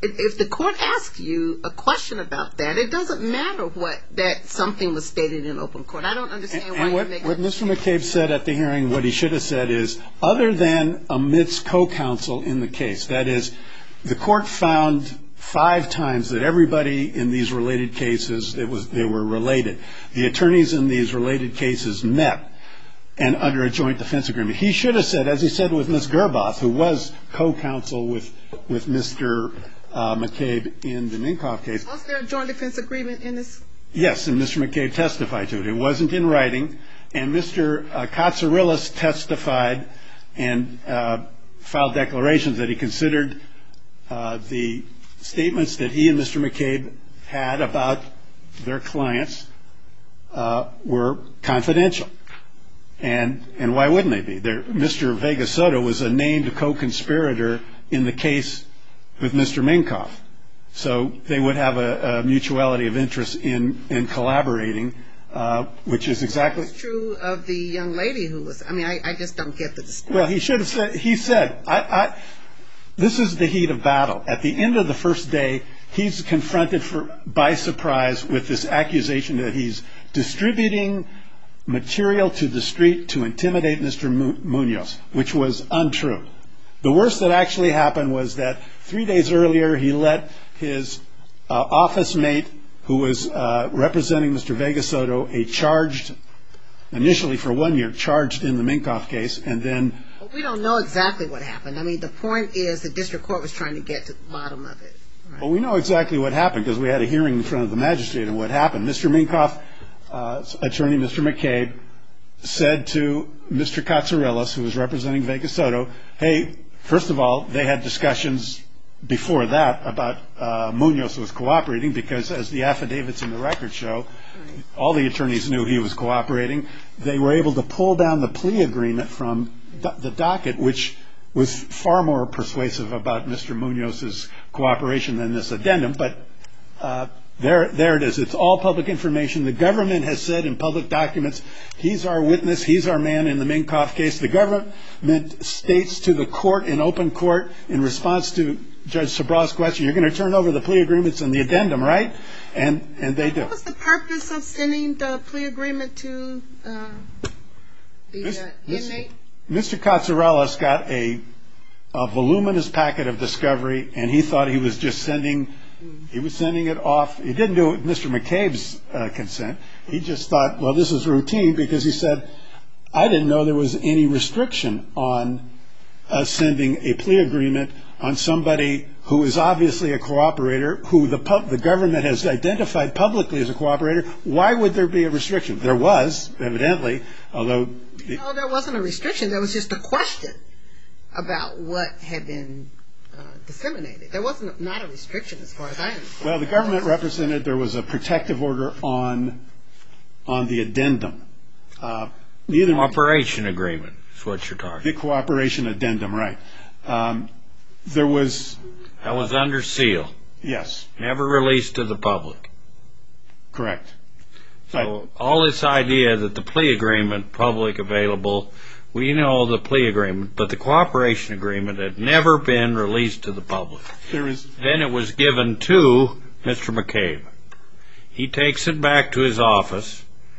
if the court asks you a question about that, it doesn't matter that something was stated in open court. I don't understand why you make what Mr. McCabe said at the hearing, what he should have said is, other than amidst co-counsel in the case, that is, the court found 5 times that everybody in these related cases, they were related. The attorneys in these related cases met and under a joint defense agreement. He should have said, as he said with Ms. Gerboth, who was co-counsel with Mr. McCabe in the Minkoff case. Was there a joint defense agreement in this? Yes, and Mr. McCabe testified to it. It wasn't in writing. And Mr. Katsarillas testified and filed declarations that he considered the statements that he and Mr. McCabe had about their clients were confidential. And why wouldn't they be? Mr. Vega Soto was a named co-conspirator in the case with Mr. Minkoff. So they would have a mutuality of interest in collaborating, which is exactly... It's true of the young lady who was... I mean, I just don't get the distinction. Well, he should have said... He said, this is the heat of battle. At the end of the first day, he's confronted by surprise with this accusation that he's distributing material to the street to intimidate Mr. Munoz, which was untrue. The worst that actually happened was that 3 days earlier, he let his office mate, who was representing Mr. Vega Soto, initially for 1 year, charged in the Minkoff case, and then... We don't know exactly what happened. I mean, the point is the district court was trying to get to the bottom of it. Right? Well, we know exactly what happened because we had a hearing in front of the magistrate on what happened. Mr. Minkoff's attorney, Mr. McCabe, said to Mr. Katsarillas, who was representing Vega Soto, hey, first of all, they had discussions before that about Munoz was cooperating because, as the affidavits in the record show, all the attorneys knew he was cooperating. They were able to pull down the plea agreement from the docket, which was far more persuasive about Mr. Munoz's cooperation than this addendum. But there it is. It's all public information. The government has said in public documents, he's our witness, he's our man in the Minkoff case. The government states to the court in open court in response to Judge Sobraw's question, you're going to turn over the plea agreements and the addendum, right? And they do. What was the purpose of sending the plea agreement to the inmate? Mr. Katsarillas got a voluminous packet of discovery, and he thought he was just sending it off. He didn't do it with Mr. McCabe's consent. He just thought, well, this is routine, because he said, I didn't know there was any restriction on sending a plea agreement on somebody who is obviously a cooperator, who the government has identified publicly as a cooperator. Why would there be a restriction? There was, evidently, although... No, there wasn't a restriction. There was just a question about what had been disseminated. There wasn't not a restriction as far as I understand. Well, the government represented there was a protective order on the addendum. Cooperation agreement is what you're talking about. The cooperation addendum, right. There was... That was under seal. Yes. Never released to the public. Correct. So all this idea that the plea agreement, public, available, we know the plea agreement, but the cooperation agreement had never been released to the public. Then it was given to Mr. McCabe. He takes it back to his office.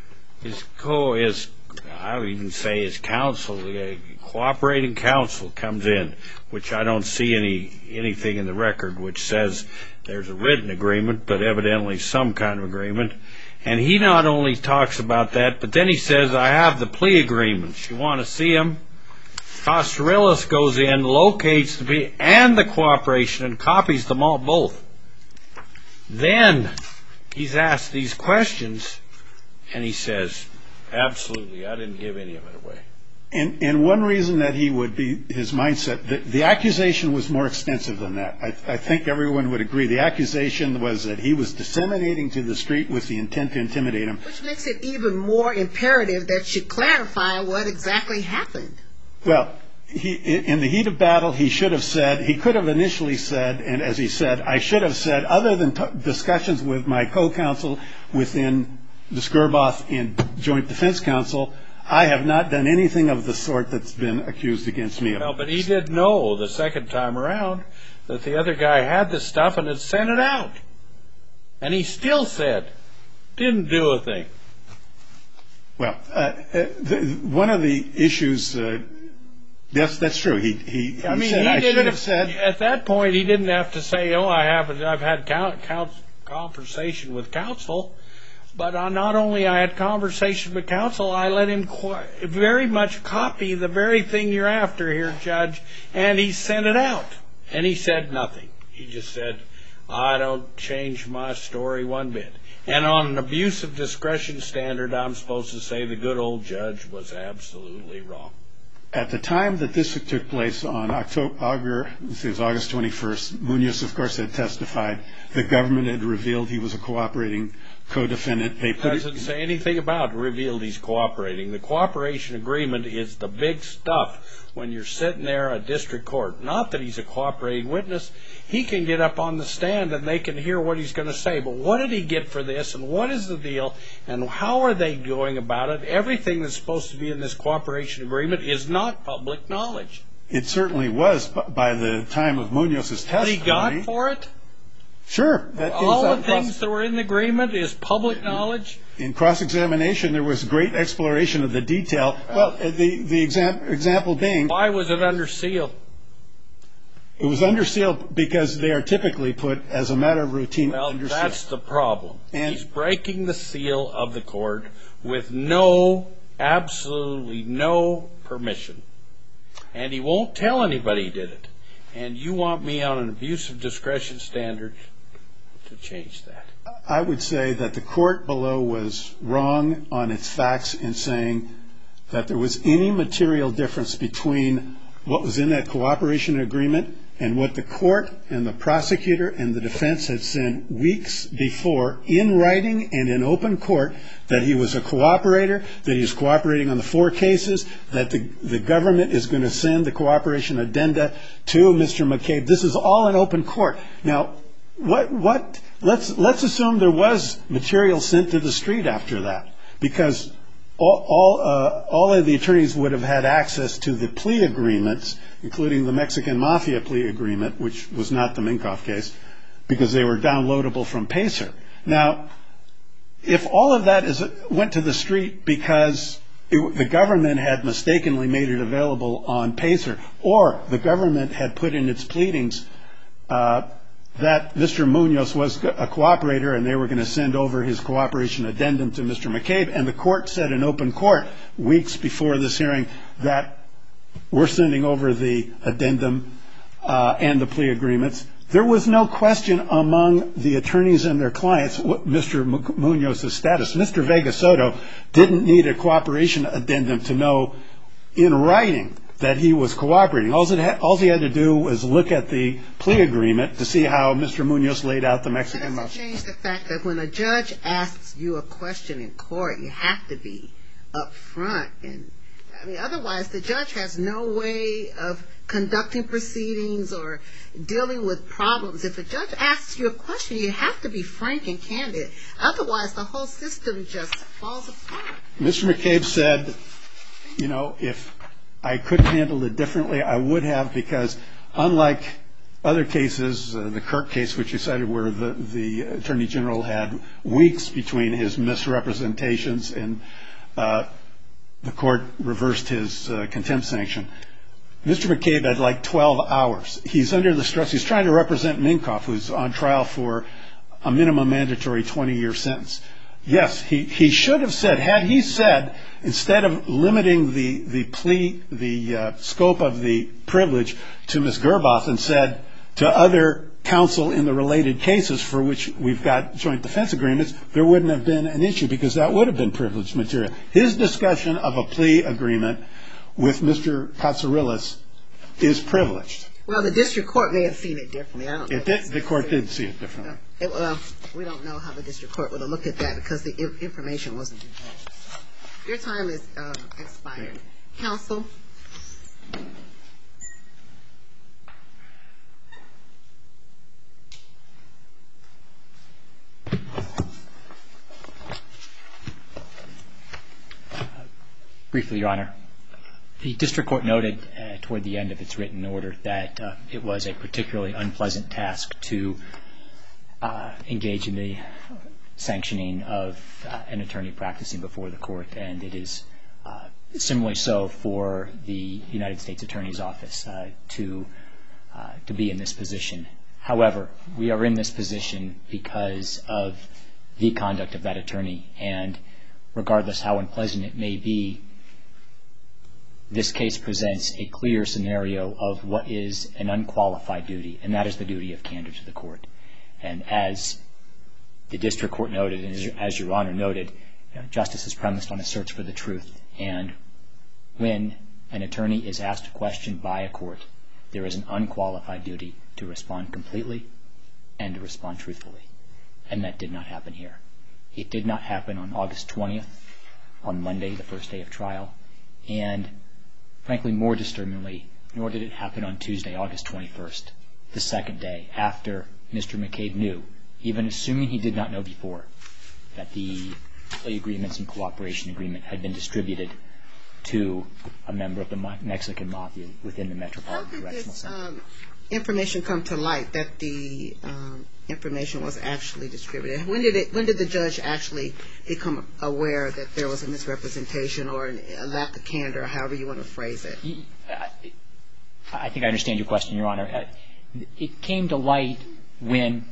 I would even say his counsel, the cooperating counsel comes in, which I don't see anything in the record which says there's a written agreement, but evidently some kind of agreement. And he not only talks about that, but then he says, I have the plea agreements. You want to see them? Katsarillas goes in, locates the plea and the cooperation, and copies them all, both. Then he's asked these questions, and he says, absolutely, I didn't give any of it away. And one reason that he would be, his mindset, the accusation was more extensive than that. I think everyone would agree. The accusation was that he was disseminating to the street with the intent to intimidate him. Which makes it even more imperative that you clarify what exactly happened. Well, in the heat of battle, he should have said, he could have initially said, and as he said, I should have said, other than discussions with my co-counsel within the Skirboth and Joint Defense Council, I have not done anything of the sort that's been accused against me. Well, but he did know the second time around that the other guy had the stuff and had sent it out. And he still said, didn't do a thing. Well, one of the issues, yes, that's true. He I mean, said, he I didn't should have said. At that point, he didn't have to say, oh, I've had conversation with counsel. But not only I had conversation with counsel, I let him very much copy the very thing you're after here, Judge, and he sent it out. And he said nothing. He just said, I don't change my story one bit. And on an abuse of discretion standard, I'm supposed to say the good old judge was absolutely wrong. At the time that this took place on August 21st, Munoz, of course, had testified. The government had revealed he was a cooperating co-defendant. It doesn't say anything about revealed he's cooperating. The cooperation agreement is the big stuff when you're sitting there at district court. Not that he's a cooperating witness. He can get up on the stand and they can hear what he's going to say. But what did he get for this, and what is the deal, and how are they going about it? Everything that's supposed to be in this cooperation agreement is not public knowledge. It certainly was by the time of Munoz's testimony. What he got for it? Sure. All the things that were in the agreement is public knowledge? In cross-examination, there was great exploration of the detail. Well, the example being... Why was it under seal? It was under seal because they are typically put as a matter of routine under seal. Well, that's the problem. And he's breaking the seal of the court with absolutely no permission. And he won't tell anybody he did it. And you want me on an abuse of discretion standard to change that. I would say that the court below was wrong on its facts in saying that there was any material difference between what was in that cooperation agreement and what the court and the prosecutor and the defense had said weeks before in writing and in open court, that he was a cooperator, that he was cooperating on the 4 cases, that the government is going to send the cooperation addenda to Mr. McCabe. This is all in open court. Now, let's assume there was material sent to the street after that, because all of the attorneys would have had access to the plea agreements, including the Mexican Mafia plea agreement, which was not the Minkoff case, because they were downloadable from Pacer. Now, if all of that went to the street because the government had mistakenly made it available on Pacer, or the government had put in its pleadings that Mr. Munoz was a cooperator and they were going to send over his cooperation addendum to Mr. McCabe, and the court said in open court weeks before this hearing that we're sending over the addendum and the plea agreements, there was no question among the attorneys and their clients Mr. Munoz's status. Mr. Vega Soto didn't need a cooperation addendum to know in writing that he was cooperating. All he had to do was look at the plea agreement to see how Mr. Munoz laid out the Mexican Mafia. That doesn't change the fact that when a judge asks you a question in court, you have to be up front. Otherwise, the judge has no way of conducting proceedings or dealing with problems. If a judge asks you a question, you have to be frank and candid. Otherwise, the whole system just falls apart. Mr. McCabe said, if I could have handled it differently, I would have, because unlike other cases, the Kirk case, which you cited, where the Attorney General had weeks between his misrepresentations and the court reversed his contempt sanction, Mr. McCabe had like 12 hours. He's under the stress. He's trying to represent Minkoff, who's on trial for a minimum mandatory 20-year sentence. Yes, he should have said, had he said, instead of limiting the scope of the privilege to Ms. Gerboff and said to other counsel in the related cases for which we've got joint defense agreements, there wouldn't have been an issue, because that would have been privileged material. His discussion of a plea agreement with Mr. Katsarillas is privileged. Well, the district court may have seen it differently. I don't know. The court did see it differently. Well, we don't know how the district court would have looked at that because the information wasn't involved. Your time is expired. Counsel? Briefly, Your Honor. The district court noted toward the end of its written order that it was a particularly unpleasant task to engage in the sanctioning of an attorney practicing before the court, and it is similarly so for the United States Attorney's Office to be in this position. However, we are in this position because of the conduct of that attorney, and regardless how unpleasant it may be, this case presents a clear scenario of what is an unqualified duty, and that is the duty of candor to the court. And as the district court noted, and as Your Honor noted, justice is premised on a search for the truth. And when an attorney is asked a question by a court, there is an unqualified duty to respond completely and to respond truthfully. And that did not happen here. It did not happen on August 20th, on Monday, the first day of trial. And frankly, more disturbingly, nor did it happen on Tuesday, August 21st, the second day after Mr. McCabe knew, even assuming he did not know before, that the plea agreements and cooperation agreement had been distributed to a member of the Mexican Mafia within the Metropolitan Correctional Center. How did this information come to light, that the information was actually distributed? When did the judge actually become aware that there was a misrepresentation or a lack of candor, or however you want to phrase it? I think I understand your question, Your Honor. It came to light when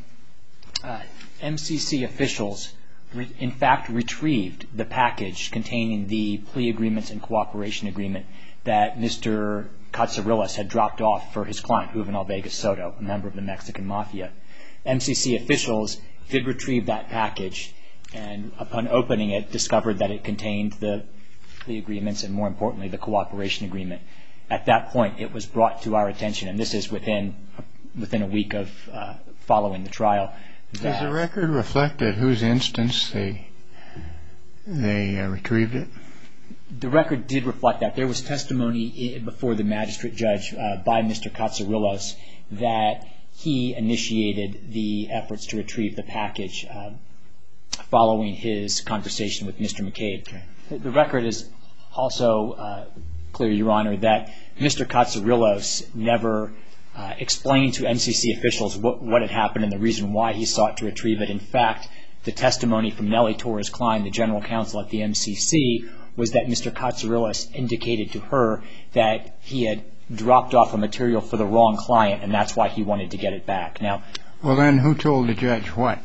MCC officials in fact retrieved the package containing the plea agreements and cooperation agreement that Mr. Katsarillas had dropped off for his client, Juvenal Vega Soto, a member of the Mexican Mafia. MCC officials did retrieve that package, and upon opening it, discovered that it contained the plea agreements and, more importantly, the cooperation agreement. At that point, it was brought to our attention, and this is within a week of following the trial. Does the record reflect at whose instance they retrieved it? The record did reflect that. There was testimony before the magistrate judge by Mr. Katsarillas that he initiated the efforts to retrieve the package following his conversation with Mr. McCabe. Okay. The record is also clear, Your Honor, that Mr. Katsarillas never explained to MCC officials what had happened and the reason why he sought to retrieve it. In fact, the testimony from Nellie Torres-Klein, the general counsel at the MCC, was that Mr. Katsarillas indicated to her that he had dropped off a material for the wrong client, and that's why he wanted to get it back. Now, well, then who told the judge what?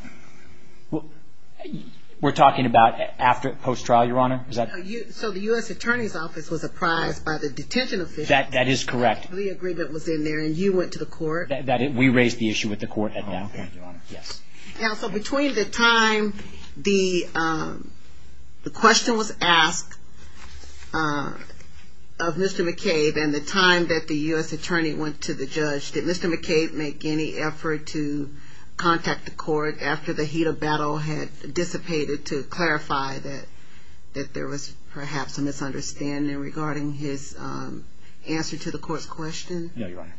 We're talking about after post-trial, Your Honor? Is that? So the U.S. Attorney's Office was apprised by the detention officials. That is correct. The agreement was in there, and you went to the court? We raised the issue with the court at that point, Your Honor. Yes. Now, so between the time the question was asked of Mr. McCabe and the time that the U.S. Attorney went to the judge, did Mr. McCabe make any effort to contact the court after the heat of battle had dissipated to clarify that there was perhaps a misunderstanding regarding his answer to the court's question? No, Your Honor.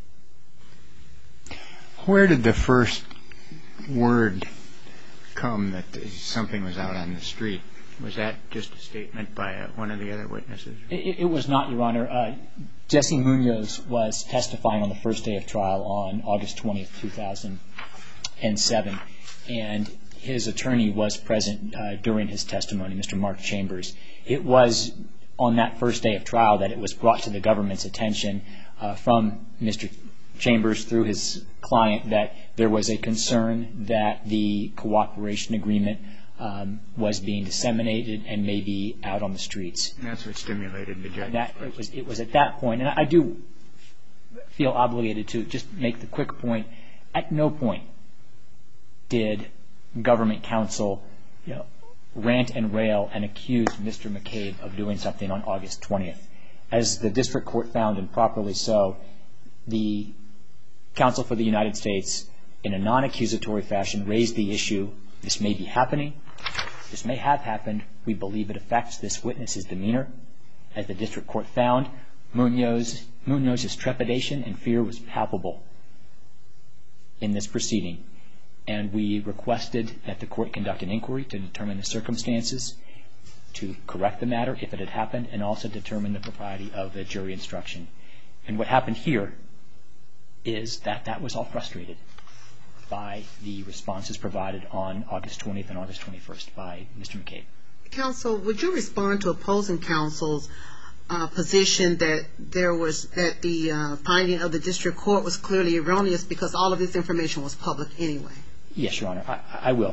Where did the first word come that something was out on the street? Was that just a statement by one of the other witnesses? It was not, Your Honor. Jesse Munoz was testifying on the first day of trial on August 20th, 2007, and his attorney was present during his testimony, Mr. Mark Chambers. It was on that first day of trial that it was brought to the government's attention from Mr. Chambers through his client that there was a concern that the cooperation agreement was being disseminated and may be out on the streets. And that's what stimulated the judge. It was at that point, and I do feel obligated to just make the quick point, at no point did government counsel rant and rail and accuse Mr. McCabe of doing something on August 20th. As the district court found, and properly so, the counsel for the United States, in a non-accusatory fashion, raised the issue, this may be happening, this may have happened, we believe it affects this witness's demeanor. As the district court found, Munoz's trepidation and fear was palpable in this proceeding, and we requested that the court conduct an inquiry to determine the circumstances. to correct the matter if it had happened and also determine the propriety of the jury instruction. And what happened here is that that was all frustrated by the responses provided on August 20th and August 21st by Mr. McCabe. Counsel, would you respond to opposing counsel's position that the finding of the district court was clearly erroneous because all of this information was public anyway? Yes, Your Honor, I will.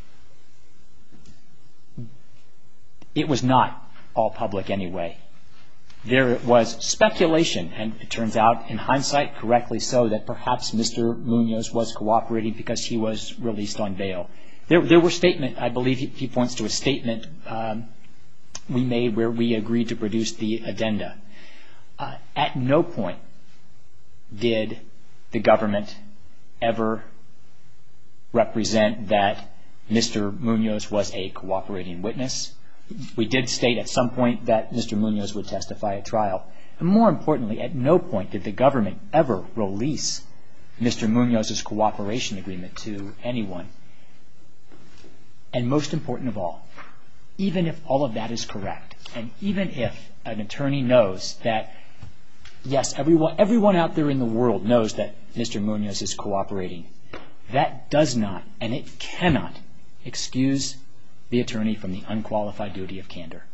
It was not all public anyway. There was speculation, and it turns out in hindsight correctly so, that perhaps Mr. Munoz was cooperating because he was released on bail. There were statements, I believe he points to a statement we made where we agreed to produce the addenda. At no point did the government ever represent that Mr. Munoz was a cooperating witness. We did state at some point that Mr. Munoz would testify at trial. And more importantly, at no point did the government ever release Mr. Munoz's cooperation agreement to anyone. And most important of all, even if all of that is correct, and even if an attorney knows that, yes, everyone out there in the world knows that Mr. Munoz is cooperating, that does not, and it cannot, excuse the attorney from the unqualified duty of candor.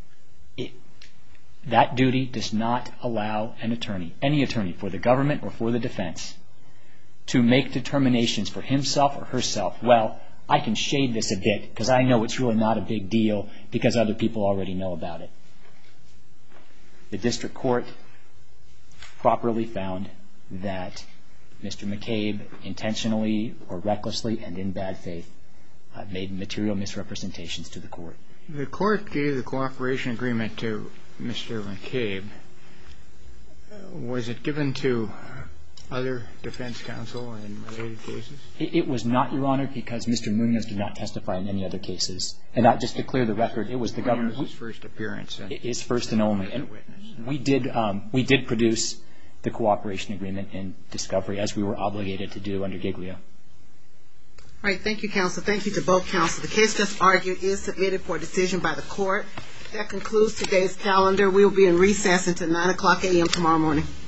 That duty does not allow an attorney, any attorney for the government or for the defense, to make determinations for himself or herself. Well, I can shade this a bit because I know it's really not a big deal because other people already know about it. The district court properly found that Mr. McCabe intentionally or recklessly and in bad faith made material misrepresentations to the court. The court gave the cooperation agreement to Mr. McCabe. Was it given to other defense counsel in related cases? It was not, Your Honor, because Mr. Munoz did not testify in any other cases. And just to clear the record, it was the government. His first appearance. His first and only. And we did produce the cooperation agreement in discovery as we were obligated to do under Giglio. All right, thank you, counsel. Thank you to both counsel. The case just argued is submitted for decision by the court. That concludes today's calendar. We will be in recess until 9 o'clock a.m. tomorrow morning.